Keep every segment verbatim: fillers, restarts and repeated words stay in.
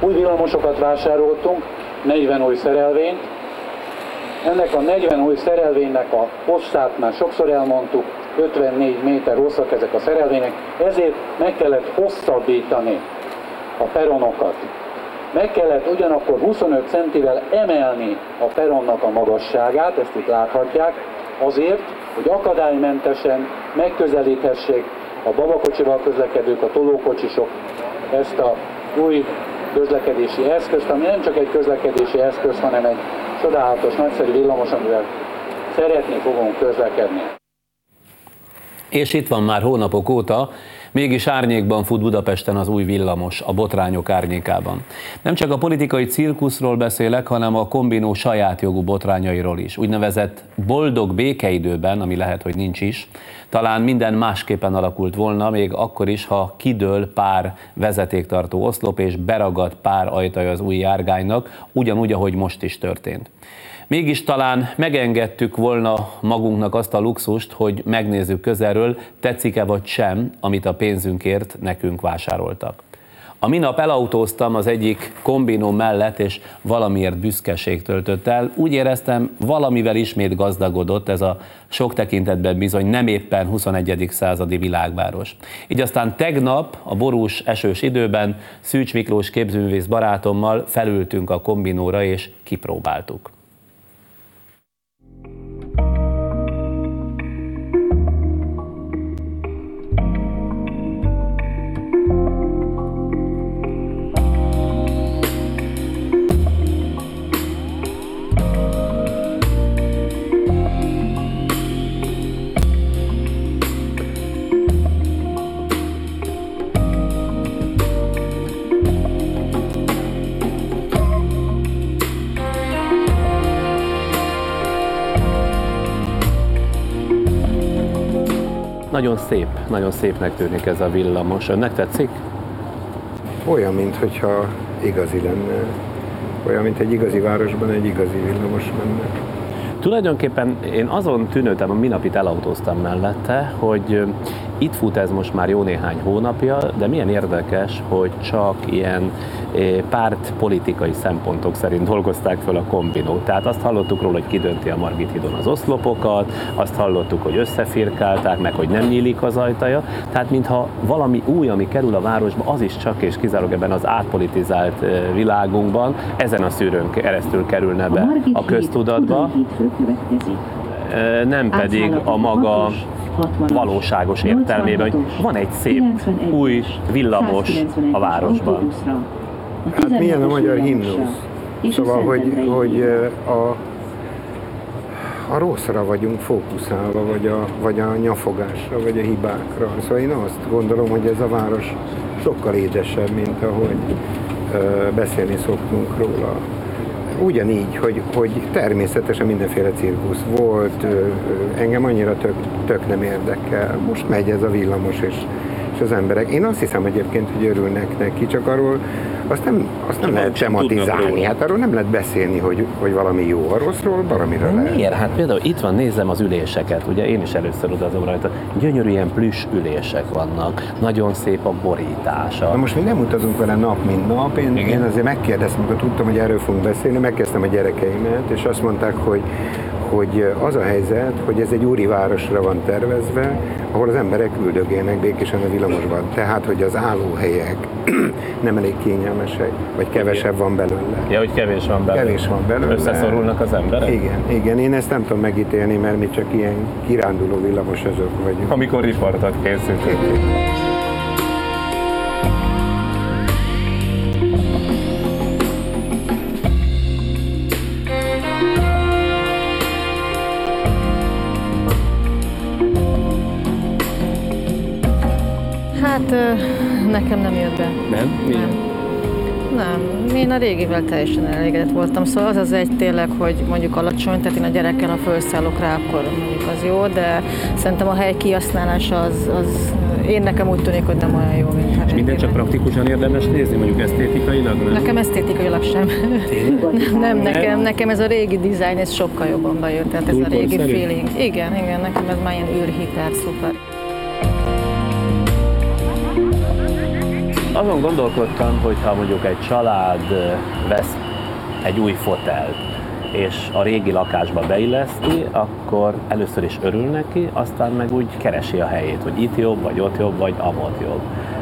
Új villamosokat vásároltunk, negyven új szerelvényt. Ennek a negyven új szerelvénynek a hosszát már sokszor elmondtuk, ötvennégy méter hosszak ezek a szerelvények, ezért meg kellett hosszabbítani a peronokat. Meg kellett ugyanakkor huszonöt centivel emelni a peronnak a magasságát, ezt itt láthatják, azért, hogy akadálymentesen megközelíthessék a babakocsival közlekedők, a tolókocsisok ezt a új közlekedési eszközt, ami nem csak egy közlekedési eszköz, hanem egy csodálatos, nagyszerű villamos, amivel szeretni fogunk közlekedni. És itt van már hónapok óta, mégis árnyékban fut Budapesten az új villamos, a botrányok árnyékában. Nem csak a politikai cirkuszról beszélek, hanem a kombinó saját jogú botrányairól is. Úgynevezett boldog békeidőben, ami lehet, hogy nincs is, talán minden másképpen alakult volna, még akkor is, ha kidől pár vezetéktartó oszlop és beragad pár ajtaja az új járgánynak, ugyanúgy, ahogy most is történt. Mégis talán megengedtük volna magunknak azt a luxust, hogy megnézzük közelről, tetszik-e vagy sem, amit a pénzünkért nekünk vásároltak. A minap elautóztam az egyik kombinó mellett, és valamiért büszkeség töltött el. Úgy éreztem, valamivel ismét gazdagodott ez a sok tekintetben bizony nem éppen huszonegyedik századi világváros. Így aztán tegnap a borús, esős időben Szűcs Miklós képzőművész barátommal felültünk a kombinóra és kipróbáltuk. Nagyon szép, nagyon szépnek tűnik ez a villamos. Önnek tetszik? Olyan, mintha igazi lenne. Olyan, mint egy igazi városban egy igazi villamos lenne. Tulajdonképpen én azon tűnődtem, a minapit elautóztam mellette, hogy itt fut ez most már jó néhány hónapja, de milyen érdekes, hogy csak ilyen pártpolitikai szempontok szerint dolgozták fel a kombinót. Tehát azt hallottuk róla, hogy kidönti a Margit hídon az oszlopokat, azt hallottuk, hogy összefirkálták, meg hogy nem nyílik az ajtaja. Tehát mintha valami új, ami kerül a városba, az is csak és kizárólag ebben az átpolitizált világunkban, ezen a szűrőn keresztül kerülne be a köztudatba, nem pedig a maga valóságos értelmében, hogy van egy szép új villamos a városban. Hát milyen a magyar himnusz? Szóval, hogy, hogy a, a rosszra vagyunk fókuszálva, vagy a, vagy a nyafogásra, vagy a hibákra. Szóval én azt gondolom, hogy ez a város sokkal édesebb, mint ahogy ö, beszélni szoktunk róla. Ugyanígy, hogy, hogy természetesen mindenféle cirkusz volt, ö, ö, engem annyira tök, tök nem érdekel. Most megy ez a villamos, és, és az emberek. Én azt hiszem egyébként, hogy örülnek neki, csak arról azt nem, azt nem lehet tematizálni, hát arról nem lehet beszélni, hogy, hogy valami jó, a rosszról valamire lehet. Miért? Hát például itt van, nézem az üléseket, ugye én is először utazom rajta, gyönyörű ilyen plüss ülések vannak, nagyon szép a borítása. Na most mi nem utazunk vele nap, mint nap, én, én azért megkérdeztem, amikor tudtam, hogy erről fogunk beszélni, megkezdtem a gyerekeimet, és azt mondták, hogy hogy az a helyzet, hogy ez egy úri városra van tervezve, ahol az emberek üldögélnek békésen a villamosban. Tehát, hogy az állóhelyek nem elég kényelmesek, vagy kevesebb van belőle. Ja, hogy kevés van belőle. Kevés van belőle. Összeszorulnak az emberek? Igen, igen. Én ezt nem tudom megítélni, mert mi csak ilyen kiránduló villamosozók vagyunk. Amikor riportot készítünk. Hát nekem nem jött be. Nem? Nem. Nem. Én a régivel teljesen elégedett voltam, szóval az az egy tényleg, hogy mondjuk alacsony, tehát én a gyerekkel, ha felszállok rá, akkor mondjuk az jó, de szerintem a hely kihasználása az, az én nekem úgy tűnik, hogy nem olyan jó, mint hát. És minden csak praktikusan érdemes nézni, mondjuk esztétikailag? Nem? Nekem esztétikailag sem. nem, nem, nekem, nekem ez a régi dizájn, ez sokkal jobban bejön, tehát ez a régi feeling. Igen, igen, nekem ez már ilyen űrhiper, szuper. Azon gondolkodtam, hogy ha mondjuk egy család vesz egy új fotelt, és a régi lakásba beilleszti, akkor először is örül neki, aztán meg úgy keresi a helyét, hogy itt jobb, vagy ott jobb, vagy amott jobb.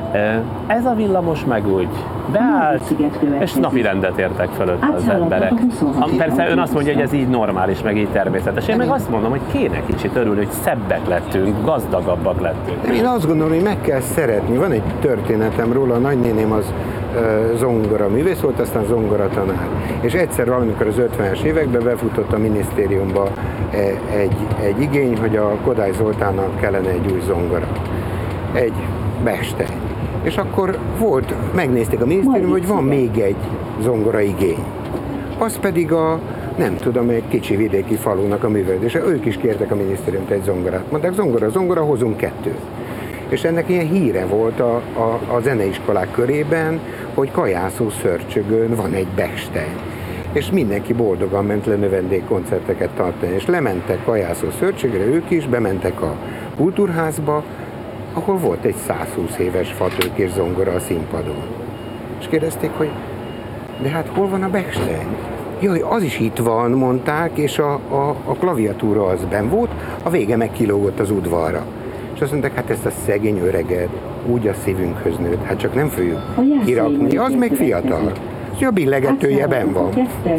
Ez a villamos meg úgy beállt, és napi rendet értek fölött az emberek. Persze ön azt mondja, hogy ez így normális, meg így természetes. Én meg azt mondom, hogy kéne kicsit örülni, hogy szebbek lettünk, gazdagabbak lettünk. Én azt gondolom, hogy meg kell szeretni. Van egy történetem róla, a nagynéném az zongora művész volt, aztán zongora tanár. És egyszer valamikor az ötvenes években befutott a minisztériumba egy, egy igény, hogy a Kodály Zoltánnak kellene egy új zongora. Egy Bechstein. És akkor volt, megnézték a minisztériumban, hogy van még egy zongora igény. Az pedig a, nem tudom, egy kicsi vidéki falunak a művelődése. Ők is kértek a minisztériumtól egy zongorát. Mondták, zongora, zongora, hozunk kettőt. És ennek ilyen híre volt a, a, a zeneiskolák körében, hogy Kajászó Szörcsögön van egy Bechstein. És mindenki boldogan ment le növendékkoncerteket tartani. És lementek Kajászó Szörcsögre, ők is, bementek a kultúrházba, ahol volt egy százhúsz éves fatőkés zongora a színpadon. És kérdezték, hogy de hát hol van a Bechstein? Jaj, az is itt van, mondták, és a, a, a klaviatúra az benn volt, a vége meg kilógott az udvarra. És azt mondták, hát ezt a szegény öreget úgy a szívünkhöz nőtt, hát csak nem fogjuk kirakni, az még fiatal. A billegetője benn van.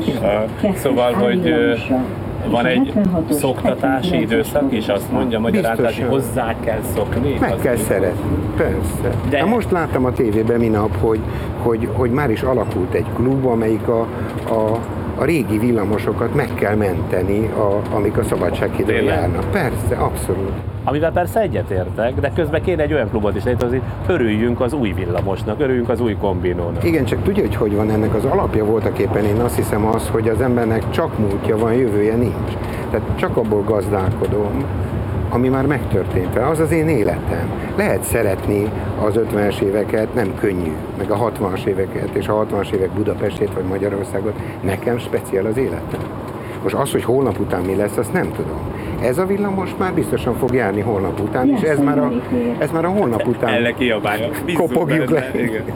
Szóval, hogy van egy szoktatási időszak, és azt mondja magyarázat, hogy hozzá kell szokni. Meg kell szeretni, persze. De... Na most láttam a tévében minap, hogy, hogy, hogy már is alakult egy klub, amelyik a, a, a régi villamosokat meg kell menteni, a, amik a Szabadsághídon járnak. Persze, abszolút. Amivel persze egyetértek, de közben kéne egy olyan klubot is létrehozni, hogy örüljünk az új villamosnak, örüljünk az új kombinónak. Igen, csak tudja, hogy hogy van ennek az alapja voltaképpen, én azt hiszem az, hogy az embernek csak múltja van, jövője nincs. Tehát csak abból gazdálkodom, ami már megtörtént. Az az én életem. Lehet szeretni az ötvenes éveket, nem könnyű, meg a hatvanas éveket, és a hatvanas évek Budapestét vagy Magyarországot, nekem speciál az életem. Most az, hogy holnap után mi lesz, azt nem tudom. Ez a villamos már biztosan fog járni holnap után, és ez már a, ez már a holnap után kopogjuk le.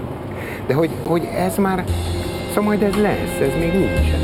De hogy, hogy ez már, szóval majd ez lesz, ez még nincsen.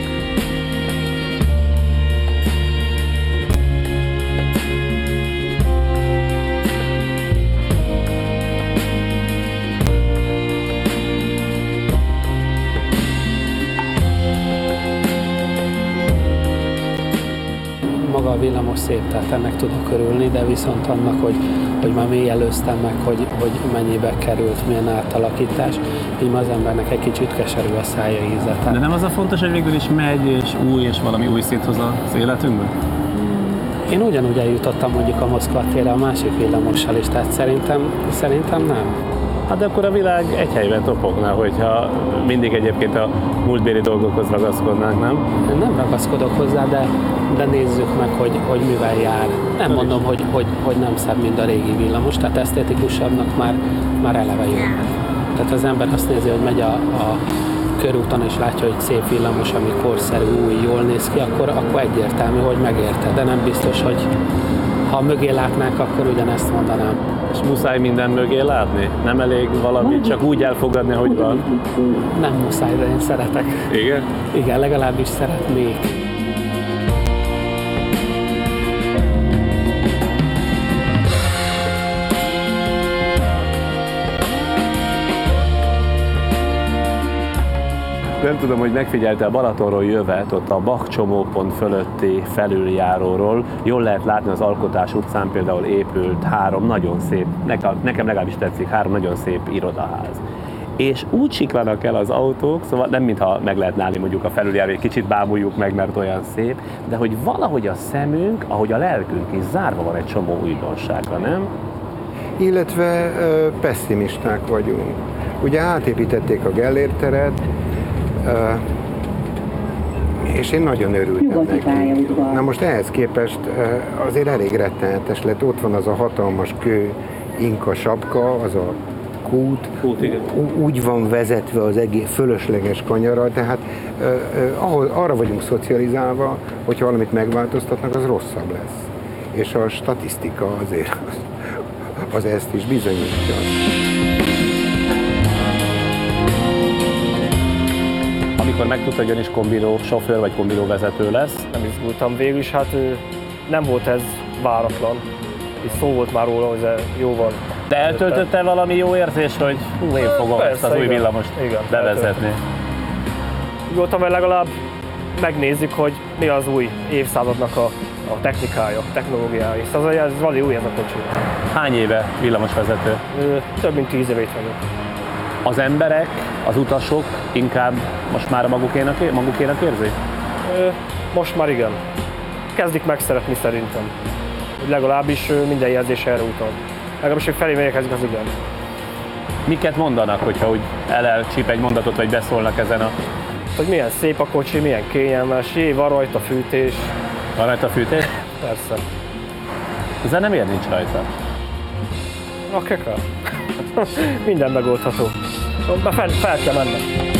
Maga a villamos szép, tehát ennek tudok örülni, de viszont annak, hogy, hogy már mély előztem meg, hogy, hogy mennyibe került, milyen átalakítás, így az embernek egy kicsit keserű a szája íze. De nem az a fontos, hogy végül is megy, és új, és valami új szét hoz az életünkben? Én ugyanúgy eljutottam mondjuk a Moszkva térre a másik villamossal is, tehát szerintem, szerintem nem. Hát de akkor a világ egy helyben topogna, hogyha mindig egyébként a múltbéli dolgokhoz ragaszkodnánk, nem? Én nem ragaszkodok hozzá, de, de nézzük meg, hogy, hogy mivel jár. Nem mondom, hogy, hogy, hogy nem szebb, mint a régi villamos, tehát esztétikusabbnak már, már eleve jobb. Tehát az ember azt nézi, hogy megy a, a körúton és látja, hogy szép villamos, ami korszerű, új, jól néz ki, akkor, akkor egyértelmű, hogy megérte, de nem biztos, hogy ha mögé látnák, akkor ugyanezt mondanám. És muszáj minden mögé látni? Nem elég valamit csak úgy elfogadni, hogy van? Nem muszáj, de én szeretek. Igen? Igen, legalábbis szeretnék. Nem tudom, hogy megfigyelte a Balatonról jövet, ott a Bach csomópont fölötti felüljáróról. Jól lehet látni az Alkotás utcán például épült három nagyon szép, nekem legalábbis tetszik, három nagyon szép irodaház. És úgy siklanak el az autók, szóval nem mintha meg lehetne állni mondjuk a felüljáró, egy kicsit bámuljuk meg, mert olyan szép, de hogy valahogy a szemünk, ahogy a lelkünk is zárva van egy csomó újdonságra, nem? Illetve ö, pessimisták vagyunk. Ugye átépítették a Gellért teret, Uh, és én nagyon örültem neki. Na most ehhez képest uh, azért elég rettenetes lett. Ott van az a hatalmas kő inka sapka, az a kút, kút úgy van vezetve az egész fölösleges kanyarral, tehát uh, uh, ahol, arra vagyunk szocializálva, hogyha valamit megváltoztatnak, az rosszabb lesz. És a statisztika azért az, az ezt is bizonyítja. amikor megtudta, hogy ön is kombinó sofőr vagy kombinó vezető lesz? Nem izgultam végül is, hát nem volt ez váratlan. És szó volt már róla, hogy ez jóval. De eltöltötte valami jó érzés, hogy hú, én fogom Persze, ezt az új igen. villamost Igen, bevezetni? Úgy voltam, hogy legalább megnézzük, hogy mi az új évszázadnak a, a technikája, technológiája. Szóval ez valami új ez a kocsi. Hány éve villamosvezető? Ö, Több mint tíz évét vagyok. Az emberek, az utasok inkább most már a magukénak, magukénak érzi? Ö, Most már igen. Kezdik megszeretni szerintem. Legalábbis ö, minden jelzés erre utal. Legalábbis, hogy felé megyek, ez igaz, igen. Miket mondanak, hogyha úgy elcsíp egy mondatot, vagy beszólnak ezen a... Hogy milyen szép a kocsi, milyen kényelmes, jé, van rajta fűtés. Van rajta fűtés? Persze. Ezzel nem ér nincs rajta. A keka. Minden megoldható. Fel, fel kell mennem.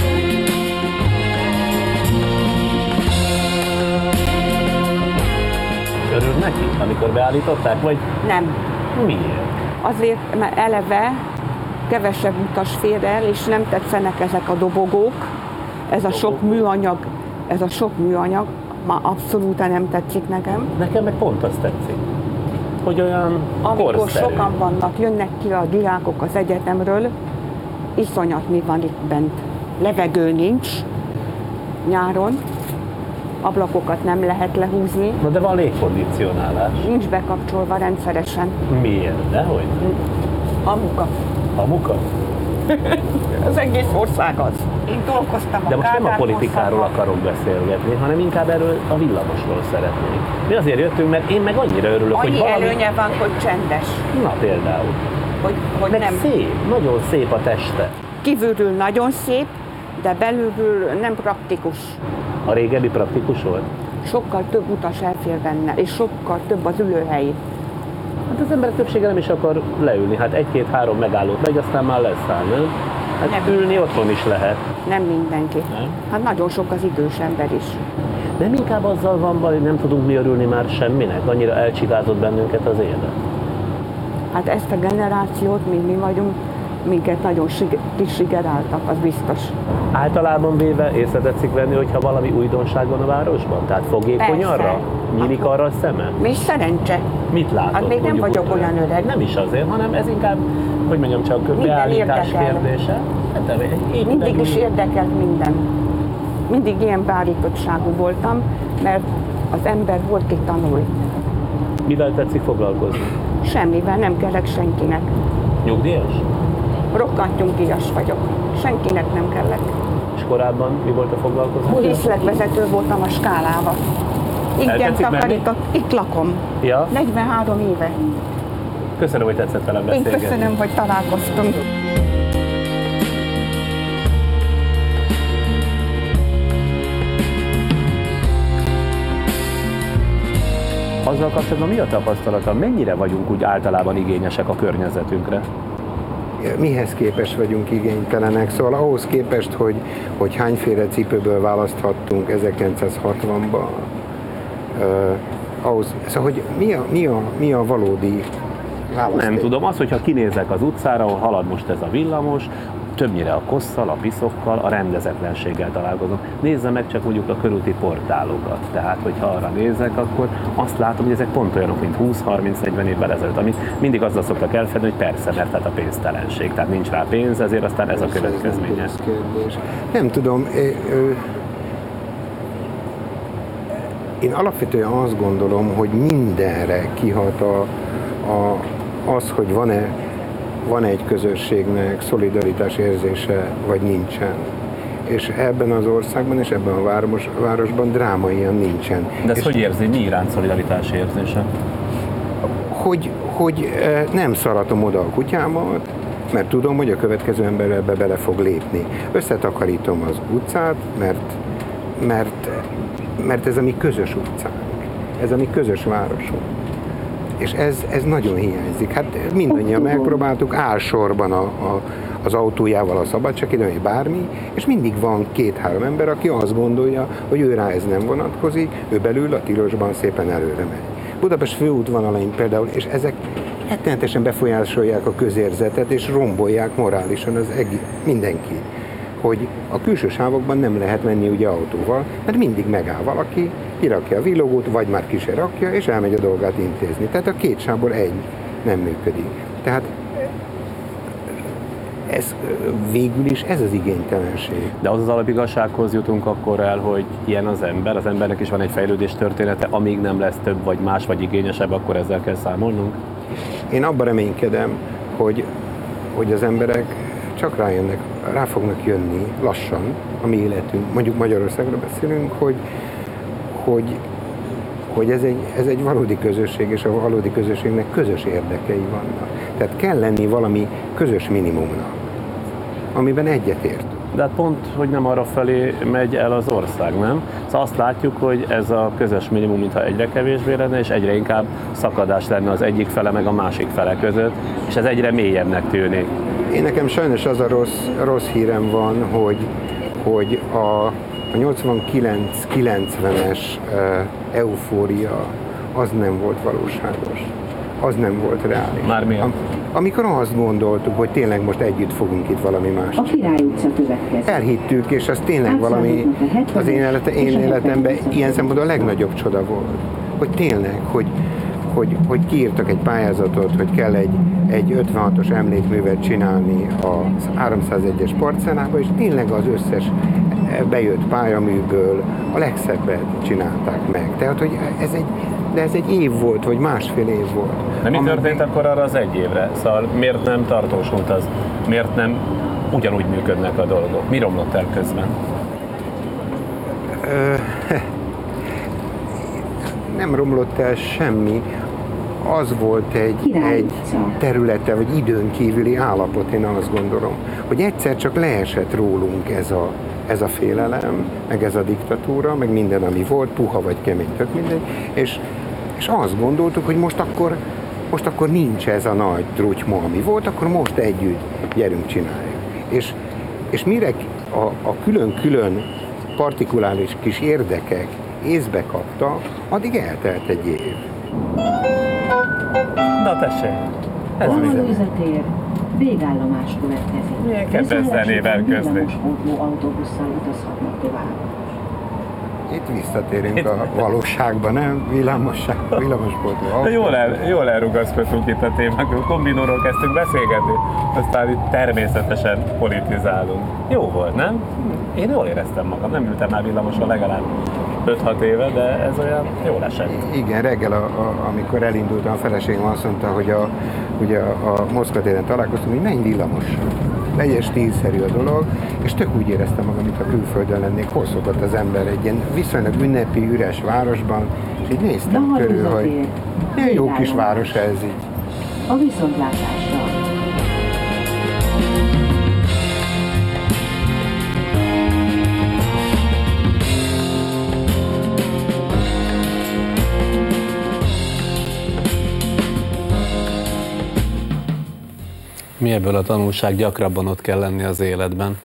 Örül neki, amikor beállították, vagy Nem. miért? Azért, mert eleve kevesebb utas fér el, és nem tetszenek ezek a dobogók. Ez a sok műanyag, ez a sok műanyag már abszolút nem tetszik nekem. Nekem meg pont azt tetszik, hogy olyan Amikor korszerű. sokan vannak, jönnek ki a diákok az egyetemről, iszonyat mi van itt bent. Levegő nincs nyáron, ablakokat nem lehet lehúzni, Na de van légkondicionálás. nincs bekapcsolva rendszeresen. Miért? Dehogy? A munka. A muka? Az egész ország az. Én dolgoztam a De most nem a Kádár politikáról korszakban. akarok beszélgetni, hanem inkább erről a villamosról szeretnék. Mi azért jöttünk, mert én meg annyira örülök, hogy Annyi valami... előnye van, hogy csendes, Na például. hogy, hogy Meg nem. szép, nagyon szép a teste. Kívülről nagyon szép, de belülről nem praktikus. A régebbi praktikus volt? Sokkal több utas elfér benne, és sokkal több az ülőhely. Hát az emberek többsége nem is akar leülni, hát egy-két-három megállót megy, aztán már leszáll, nem? Hát Nem. ülni otthon is lehet. Nem mindenki. Nem? Hát nagyon sok az idős ember is. Nem inkább azzal van baj, hogy nem tudunk mi örülni már semminek, annyira elcsigázott bennünket az élet. Hát ezt a generációt, mint mi vagyunk, minket nagyon sig- kisigeráltak, az biztos. Általában véve észre tetszik venni, hogyha valami újdonság van a városban? Tehát fogékony Persze. arra? Nyílik Akkor- arra a szeme? Mi is szerencse. Mit látott? Hát még nem mondjuk vagyok úgy, olyan öreg. Nem is azért, hanem ez inkább, hogy mondjam, csak beállítás érdekel. kérdése. Hát de egy Mindig is érdekelt minden. Mindig ilyen beállítottságú voltam, mert az ember volt, ki tanul. Mivel tetszik foglalkozni? Semmivel nem kellek senkinek. Nyugdíjas? Rokkant nyugdíjas vagyok. Senkinek nem kellek. És korábban mi volt a foglalkozás? Díszletvezető voltam a Skálával. Igen, Eltetszik menni? takarított. Itt lakom. Ja, negyvenhárom éve. köszönöm, hogy tetszett velem Én beszélgetni. köszönöm, hogy találkoztunk. Azzal kapcsolatban mi a tapasztalata? Mennyire vagyunk úgy általában igényesek a környezetünkre? Mihez képest vagyunk igénytelenek, szóval ahhoz képest, hogy, hogy hányféle cipőből választhattunk ezerkilencszázhatvanban, uh, ahhoz, szóval hogy mi a, mi a, mi a valódi választék? Nem tudom, az, hogyha kinézek az utcára, ahol halad most ez a villamos, többnyire a kosszal, a piszokkal, a rendezetlenséggel találkozom. Nézzem meg csak mondjuk a körúti portálokat. Tehát, hogyha arra nézek, akkor azt látom, hogy ezek pont olyanok, mint húsz-harminc-negyven évvel ezelőtt, amit mindig azzal szoktak elfedni, hogy persze, mert tehát a pénztelenség, tehát nincs rá pénz, ezért aztán ez a következménye. Ez kérdés. Nem tudom, ö, ö, én alapvetően azt gondolom, hogy mindenre kihat a, a, az, hogy van-e van egy közösségnek szolidaritás érzése, vagy nincsen. És ebben az országban és ebben a város, városban drámaian nincsen. De ezt és hogy érzi, mi iránt szolidaritás érzése? hogy, hogy eh, nem szaratom oda a kutyámat, mert tudom, hogy a következő ember ebbe bele fog lépni. Összetakarítom az utcát, mert, mert, mert ez a mi közös utcánk, ez a mi közös városunk. És ez, ez nagyon hiányzik. Hát mindannyian megpróbáltuk, áll sorban a, a, az autójával a szabadságidőn, vagy bármi, és mindig van két-három ember, aki azt gondolja, hogy ő rá ez nem vonatkozik, ő belül a tilosban szépen előre megy. Budapest főútvonalain például, és ezek rettenetesen befolyásolják a közérzetet, és rombolják morálisan az egész, mindenki. hogy a külső sávokban nem lehet menni ugye autóval, mert mindig megáll valaki, kirakja a villogót, vagy már ki se rakja, és elmegy a dolgát intézni. Tehát a két sávból egy nem működik. Tehát ez végül is ez az igénytelenség. De az az alapigazsághoz jutunk akkor el, hogy ilyen az ember, az embernek is van egy fejlődés története, amíg nem lesz több, vagy más, vagy igényesebb, akkor ezzel kell számolnunk? Én abban reménykedem, hogy, hogy az emberek csak rájönnek, rá fognak jönni lassan a mi életünk, mondjuk Magyarországról beszélünk, hogy, hogy, hogy ez, egy, ez egy valódi közösség, és a valódi közösségnek közös érdekei vannak. Tehát kell lenni valami közös minimumnak, amiben egyetértünk. De hát pont, hogy nem arra felé megy el az ország, nem? Szóval azt látjuk, hogy ez a közös minimum, mintha egyre kevésbé lenne, és egyre inkább szakadás lenne az egyik fele meg a másik fele között, és ez egyre mélyebbnek tűnik. Én nekem sajnos az a rossz, rossz hírem van, hogy, hogy a, a nyolcvankilenc kilencvenes uh, eufória az nem volt valóságos. Az nem volt reális. Mármilyen? Am, amikor azt gondoltuk, hogy tényleg most együtt fogunk itt valami más. A Király utca következik. Elhittük, és az tényleg valami az én, élete, én életemben ilyen szempontból a legnagyobb csoda volt. Hogy tényleg, hogy, hogy, hogy kiírtak egy pályázatot, hogy kell egy, egy ötvenhatos emlékművet csinálni az háromszázegyes parcellába, és tényleg az összes bejött pályaműből a legszebbet csinálták meg. Tehát, hogy ez egy, de ez egy év volt, vagy másfél év volt. De mi Ami... történt akkor arra az egy évre? Szóval miért nem tartósult az? Miért nem ugyanúgy működnek a dolgok? Mi romlott el közben? Ö, nem romlott el semmi. Az volt egy, egy területe, vagy időn kívüli állapot, én azt gondolom, hogy egyszer csak leesett rólunk ez a, ez a félelem, meg ez a diktatúra, meg minden, ami volt, puha vagy kemény, tök mindegy, és, és azt gondoltuk, hogy most akkor, most akkor nincs ez a nagy drutyma, ami volt, akkor most együtt gyerünk csináljuk. És, és mire a, a külön-külön partikuláris kis érdekek észbe kapta, addig eltelt egy év. Na tessék, ez Való mi? üzletér, végállomás következik. Milyen kedves zenével közli. Villamosbódló autóbusszal utazhatnak tovább. Itt visszatérünk a valóságba, nem? Villamosság, villamosbódló. Jól, el, jól elrugaszkodtunk itt a témákról, kombinóról kezdtünk beszélgetni, aztán itt természetesen politizálunk. Jó volt, nem? Én jól éreztem magam, nem ültem már villamoson legalább öt-hat éve, de ez olyan jól esett. Igen, reggel, a, a, amikor elindultam, a feleségem azt mondta, hogy a, ugye a, a Moszkva téren találkoztunk, hogy menj villamossal. Legyen stílszerű a dolog, és tök úgy éreztem magam, mintha külföldön lennék, hol szokott az ember egy ilyen viszonylag ünnepi, üres városban, és így néztem Való körül, hogy üzletér, milyen jó kis végállomás. város ez így. A viszontlátásra. Mi ebből a tanulság, gyakrabban ott kell lenni az életben.